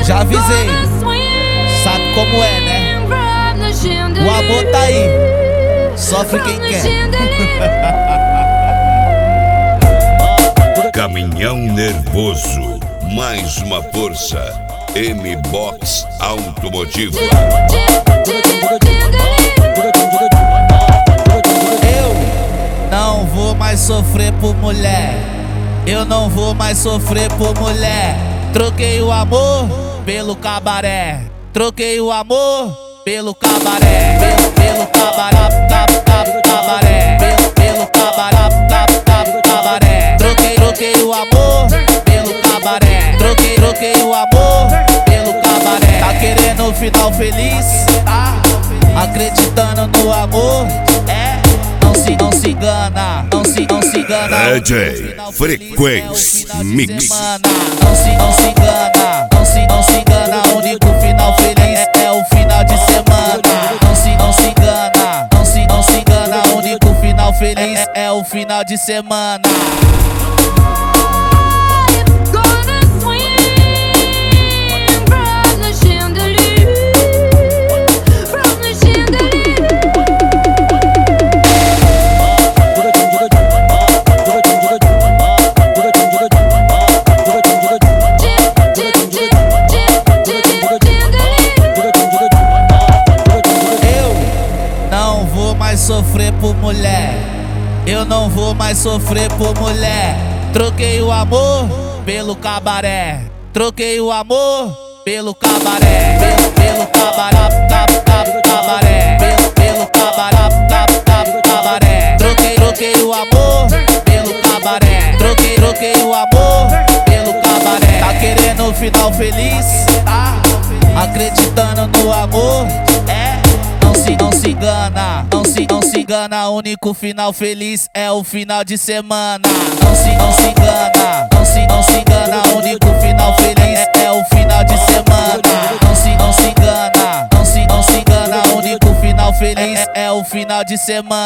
Já avisei, sabe como é, né? O amor tá aí, sofre quem quer. Caminhão Nervoso, mais uma força. M-Box Automotivo. Eu não vou mais sofrer por mulher. Eu não vou mais sofrer por mulher. Troquei o amor pelo cabaré. Troquei o amor pelo cabaré. Pelo cabaré, cabaré. Pelo cabaré, cabaré. Troquei o amor pelo cabaré. Troquei o amor pelo cabaré. Tá querendo um final feliz? Tá acreditando no amor? Não se engana, não se engana. DJ Frequência Mix. Não se engana, não se engana. O único final feliz é o final de semana. Não se engana, não se engana. O único final feliz é o final de semana. Sofrer por mulher, eu não vou mais sofrer por mulher. Troquei o amor pelo cabaré. Troquei o amor pelo cabaré. Pelo cabaré, cabaré. Pelo cabaré, cabaré. Troquei o amor pelo cabaré. Troquei o amor pelo cabaré. Tá querendo um final feliz? Tá acreditando no amor? Não se engana, não se engana. O único final feliz é o final de semana. Não se engana, não se engana. O único final feliz é o final de semana. Não se engana, não se engana. O único final feliz é o final de semana.